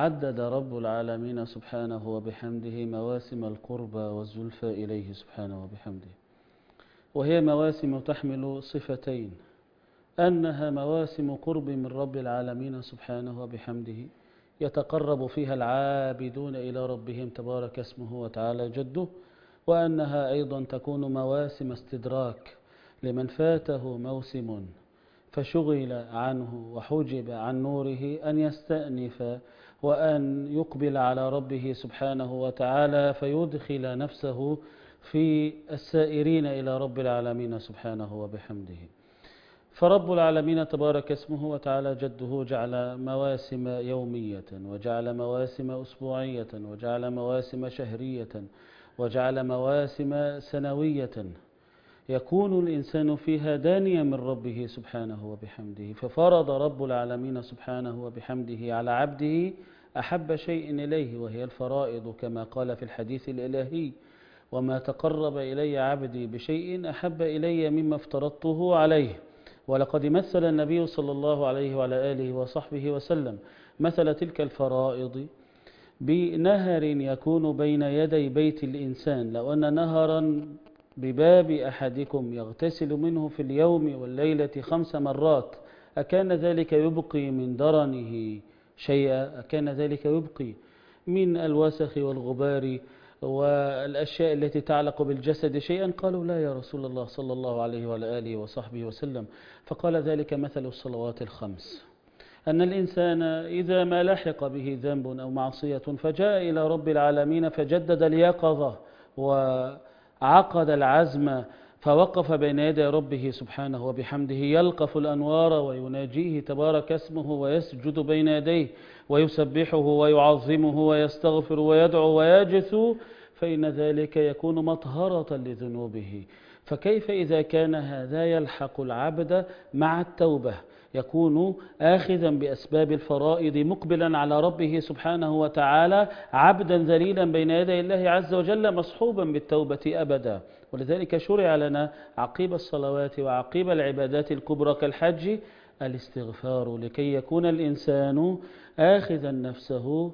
عدد رب العالمين سبحانه وبحمده مواسم القربى والزلفى إليه سبحانه وبحمده، وهي مواسم تحمل صفتين: أنها مواسم قرب من رب العالمين سبحانه وبحمده يتقرب فيها العابدون إلى ربهم تبارك اسمه وتعالى جده، وأنها أيضا تكون مواسم استدراك لمن فاته موسم فشغل عنه وحجب عن نوره أن يستأنف وأن يقبل على ربه سبحانه وتعالى فيدخل نفسه في السائرين إلى رب العالمين سبحانه وبحمده. فرب العالمين تبارك اسمه وتعالى جده جعل مواسم يومية، وجعل مواسم أسبوعية، وجعل مواسم شهرية، وجعل مواسم سنوية يكون الإنسان فيها دانيا من ربه سبحانه وبحمده. ففرض رب العالمين سبحانه وبحمده على عبده أحب شيء إليه وهي الفرائض، كما قال في الحديث الإلهي: وما تقرب إلي عبدي بشيء أحب إلي مما افترضته عليه. ولقد مثل النبي صلى الله عليه وعلى آله وصحبه وسلم مثل تلك الفرائض بنهر يكون بين يدي بيت الإنسان. لو أن نهرا بباب أحدكم يغتسل منه في اليوم والليلة 5 مرات، أكان ذلك يبقي من درنه شيئا؟ أكان ذلك يبقي من الوسخ والغبار والأشياء التي تعلق بالجسد شيئا؟ قالوا: لا يا رسول الله صلى الله عليه وعلى آله وصحبه وسلم. فقال: ذلك مثل الصلوات ال5، أن الإنسان إذا ما لحق به ذنب أو معصية فجاء إلى رب العالمين فجدد اليقظة وعقد العزم فوقف بين يدي ربه سبحانه وبحمده يلقف الأنوار ويناجيه تبارك اسمه ويسجد بين يديه ويسبحه ويعظمه ويستغفر ويدعو ويجثو، فإن ذلك يكون مطهرة لذنوبه. فكيف إذا كان هذا يلحق العبد مع التوبة، يكون آخذا بأسباب الفرائض مقبلا على ربه سبحانه وتعالى عبدا ذليلا بين يدي الله عز وجل مصحوبا بالتوبة أبدا. ولذلك شرع لنا عقيب الصلوات وعقيب العبادات الكبرى كالحج الاستغفار، لكي يكون الإنسان آخذا نفسه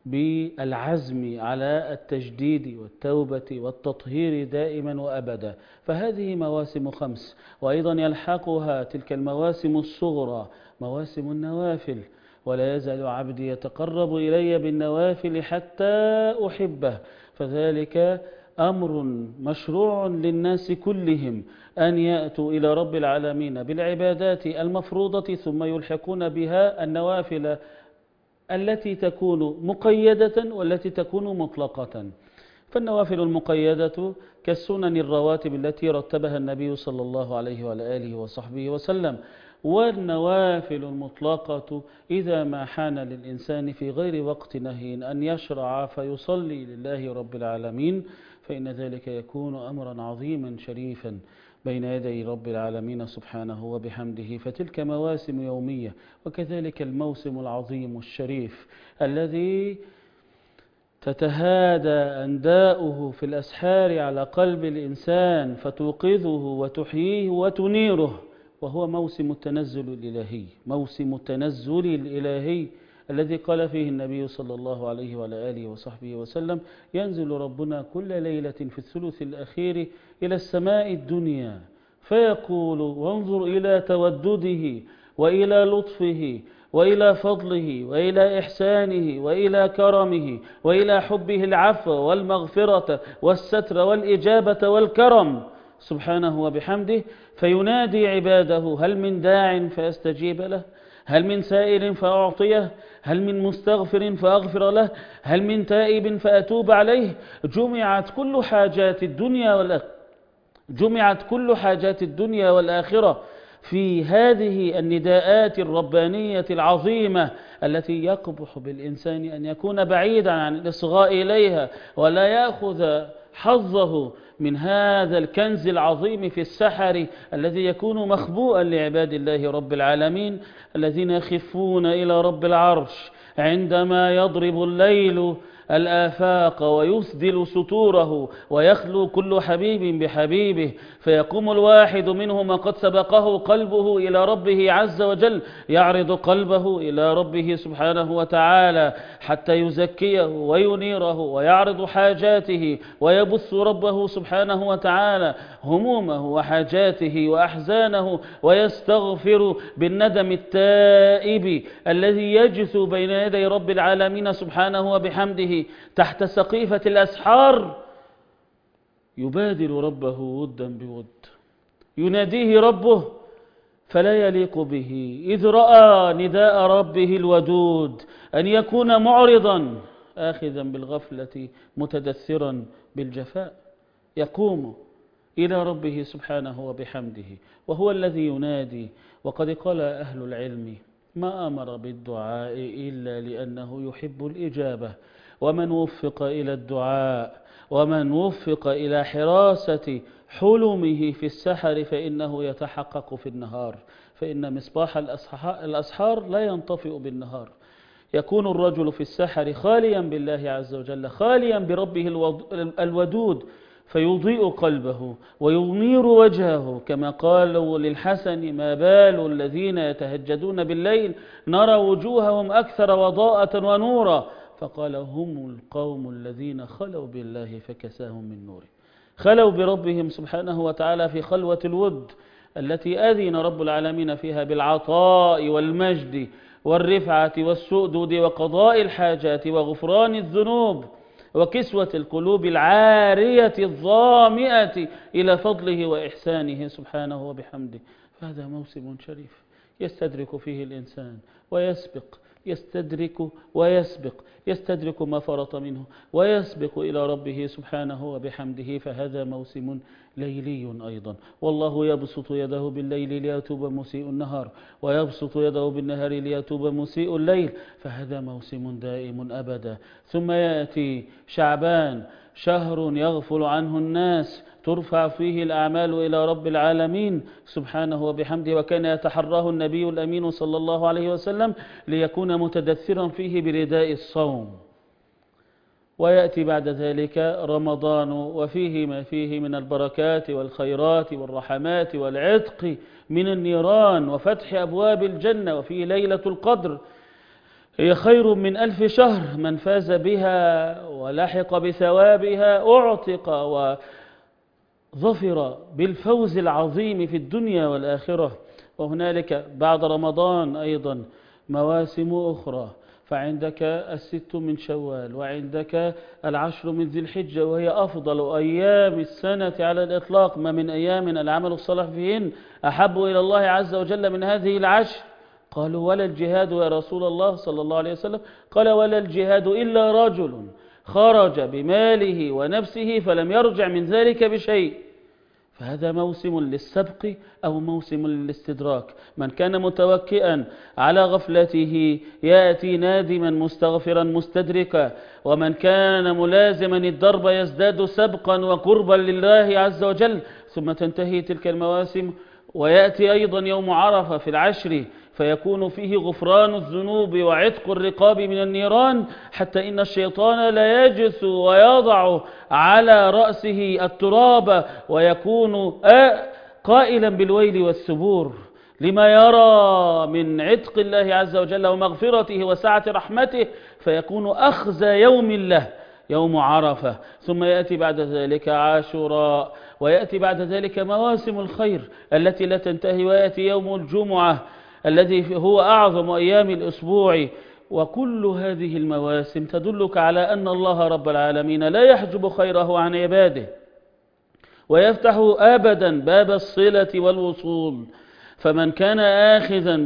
بالعزم على التجديد والتوبة والتطهير دائما وأبدا. فهذه مواسم 5، وأيضا يلحقها تلك المواسم الصغرى مواسم النوافل: ولا يزال عبدي يتقرب إلي بالنوافل حتى أحبه. فذلك أمر مشروع للناس كلهم أن يأتوا إلى رب العالمين بالعبادات المفروضة ثم يلحقون بها النوافل التي تكون مقيدة والتي تكون مطلقة. فالنوافل المقيدة كالسنن الرواتب التي رتبها النبي صلى الله عليه وعلى آله وصحبه وسلم، والنوافل المطلقة إذا ما حان للإنسان في غير وقت نهي أن يشرع فيصلي لله رب العالمين، فإن ذلك يكون أمرا عظيما شريفا بين يدي رب العالمين سبحانه وبحمده. فتلك مواسم يومية، وكذلك الموسم العظيم الشريف الذي تتهادى أنداؤه في الأسحار على قلب الإنسان فتوقظه وتحييه وتنيره، وهو موسم التنزل الإلهي. موسم التنزل الإلهي الذي قال فيه النبي صلى الله عليه وعلى آله وصحبه وسلم: ينزل ربنا كل ليلة في الثلث الأخير إلى السماء الدنيا فيقول: وانظر إلى تودده وإلى لطفه وإلى فضله وإلى إحسانه وإلى كرمه وإلى حبه العفو والمغفرة والستر والإجابة والكرم سبحانه وبحمده. فينادي عباده: هل من داع فيستجيب له؟ هل من سائل فأعطيه؟ هل من مستغفر فأغفر له؟ هل من تائب فأتوب عليه؟ جمعت كل حاجات الدنيا والآخرة في هذه النداءات الربانية العظيمة التي يقبح بالإنسان أن يكون بعيدا عن الإصغاء إليها ولا يأخذ حظه من هذا الكنز العظيم في السحر الذي يكون مخبوءا لعباد الله رب العالمين الذين يخفون إلى رب العرش عندما يضرب الليل الآفاق ويسدل سطوره ويخلو كل حبيب بحبيبه، فيقوم الواحد منهما قد سبقه قلبه إلى ربه عز وجل، يعرض قلبه إلى ربه سبحانه وتعالى حتى يزكيه وينيره ويعرض حاجاته ويبث ربه سبحانه وتعالى همومه وحاجاته وأحزانه، ويستغفر بالندم التائب الذي يجثو بين يدي رب العالمين سبحانه وبحمده تحت سقيفة الأسحار، يبادل ربه ودا بود، يناديه ربه فلا يليق به إذ رأى نداء ربه الودود أن يكون معرضا آخذا بالغفلة متدثرا بالجفاء، يقوم إلى ربه سبحانه وبحمده وهو الذي ينادي. وقد قال أهل العلم ما أمر بالدعاء إلا لأنه يحب الإجابة، ومن وفق إلى الدعاء ومن وفق إلى حراسة حلمه في السحر فإنه يتحقق في النهار، فإن مصباح الأسحار لا ينطفئ بالنهار. يكون الرجل في السحر خاليا بالله عز وجل، خاليا بربه الودود، فيضيء قلبه وينير وجهه، كما قالوا للحسن ما بال الذين يتهجدون بالليل نرى وجوههم أكثر وضاءة ونورا، فقال هم القوم الذين خلوا بالله فكساهم من نوره، خلوا بربهم سبحانه وتعالى في خلوة الود التي أذن رب العالمين فيها بالعطاء والمجد والرفعة والسؤدد وقضاء الحاجات وغفران الذنوب وكسوة القلوب العارية الظامئة إلى فضله وإحسانه سبحانه وبحمده. فهذا موسم شريف يستدرك فيه الإنسان ويسبق، يستدرك ما فرط منه ويسبق إلى ربه سبحانه وبحمده. فهذا موسم ليلي أيضا، والله يبسط يده بالليل ليتوب مسيء النهار، ويبسط يده بالنهار ليتوب مسيء الليل، فهذا موسم دائم أبدا. ثم يأتي شعبان، شهر يغفل عنه الناس، ترفع فيه الأعمال إلى رب العالمين سبحانه وبحمده، وكان يتحراه النبي الأمين صلى الله عليه وسلم ليكون متدثرا فيه برداء الصوم. ويأتي بعد ذلك رمضان، وفيه ما فيه من البركات والخيرات والرحمات والعتق من النيران وفتح أبواب الجنة، وفيه ليلة القدر هي خير من 1000 شهر، من فاز بها ولحق بثوابها أعتق وظفر بالفوز العظيم في الدنيا والآخرة. وهنالك بعد رمضان أيضا مواسم أخرى، فعندك 6 من شوال، وعندك 10 من ذي الحجة، وهي أفضل أيام السنة على الإطلاق، ما من أيام العمل الصالح فيهن أحب إلى الله عز وجل من هذه العشر. قالوا ولا الجهاد يا رسول الله صلى الله عليه وسلم؟ قال ولا الجهاد إلا رجل خرج بماله ونفسه فلم يرجع من ذلك بشيء. فهذا موسم للسبق أو موسم للاستدراك. من كان متوكئا على غفلته يأتي نادما مستغفرا مستدركا، ومن كان ملازما الدرب يزداد سبقا وقربا لله عز وجل. ثم تنتهي تلك المواسم ويأتي أيضا يوم عرفة في العشر، فيكون فيه غفران الذنوب وعتق الرقاب من النيران، حتى إن الشيطان لا يجث ويضع على رأسه التراب ويكون قائلا بالويل والثبور لما يرى من عتق الله عز وجل ومغفرته وسعة رحمته، فيكون أخزى يوم له يوم عرفة. ثم يأتي بعد ذلك عاشوراء، ويأتي بعد ذلك مواسم الخير التي لا تنتهي، ويأتي يوم الجمعة الذي هو أعظم أيام الأسبوع. وكل هذه المواسم تدلك على أن الله رب العالمين لا يحجب خيره عن عباده، ويفتح أبدا باب الصلة والوصول. فمن كان آخذا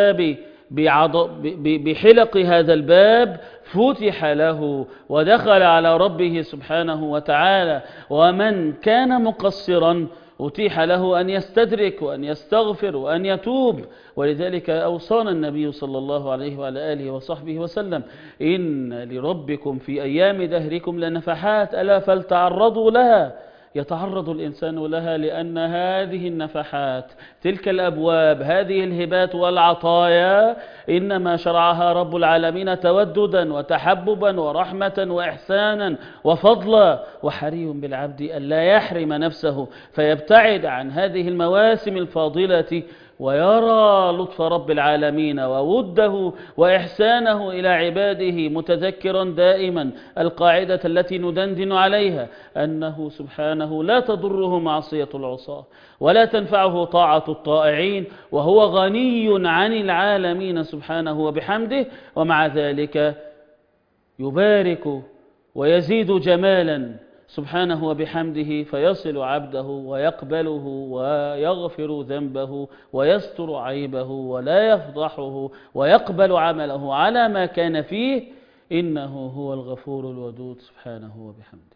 بحلق هذا الباب فتح له ودخل على ربه سبحانه وتعالى، ومن كان مقصرا أتيح له أن يستدرك وأن يستغفر وأن يتوب. ولذلك أوصانا النبي صلى الله عليه وعلى آله وصحبه وسلم إن لربكم في أيام دهركم لنفحات ألا فلتعرضوا لها. يتعرض الإنسان لها، لأن هذه النفحات، تلك الأبواب، هذه الهبات والعطايا إنما شرعها رب العالمين توددا وتحببا ورحمة وإحسانا وفضلا، وحري بالعبد ألا يحرم نفسه فيبتعد عن هذه المواسم الفاضلة ويرى لطف رب العالمين ووده وإحسانه إلى عباده، متذكرا دائما القاعدة التي ندندن عليها، أنه سبحانه لا تضره معصية العصاة ولا تنفعه طاعة الطائعين، وهو غني عن العالمين سبحانه وبحمده، ومع ذلك يبارك ويزيد جمالا سبحانه وبحمده، فيصل عبده ويقبله ويغفر ذنبه ويستر عيبه ولا يفضحه ويقبل عمله على ما كان فيه، إنه هو الغفور الودود سبحانه وبحمده.